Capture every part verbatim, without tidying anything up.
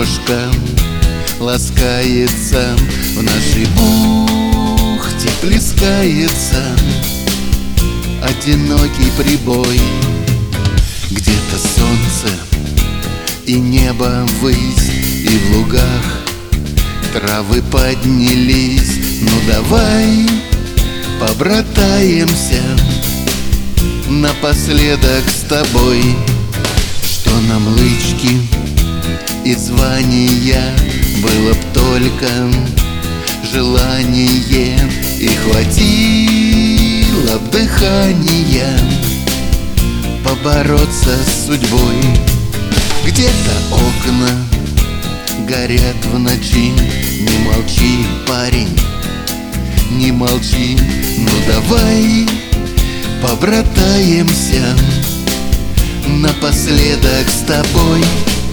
крошка ласкается, в нашей бухте плескается одинокий прибой. Где-то солнце и небо ввысь, и в лугах травы поднялись. Ну давай побратаемся напоследок с тобой. Что нам лычки и звания, было б только желание, и хватило б дыхания побороться с судьбой. Где-то окна горят в ночи. Не молчи, парень, не молчи. Ну давай побратаемся напоследок с тобой.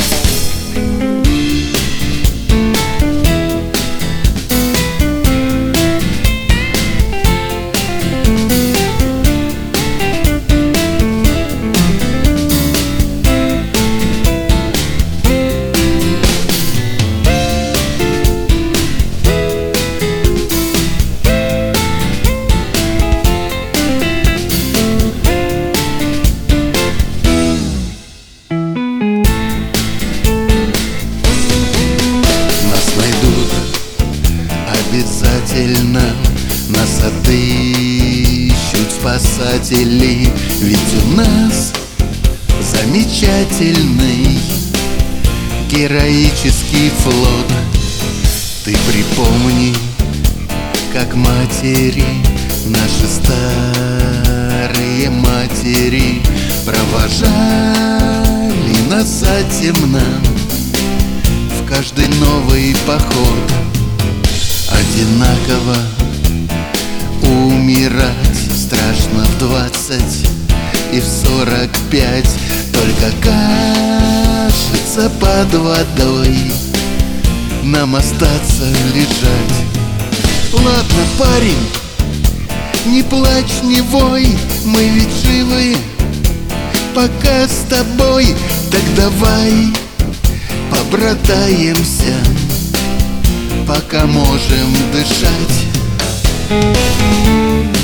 Обязательно нас отыщут спасатели, ведь у нас замечательный героический флот. Ты припомни, как матери, наши старые матери, провожали нас затемно в каждый новый поход. Одинаково умирать страшно в двадцать и в сорок пять, только кажется под водой нам остаться лежать. Ладно, парень, не плачь, не вой, мы ведь живы пока с тобой. Так давай побратаемся, пока можем дышать.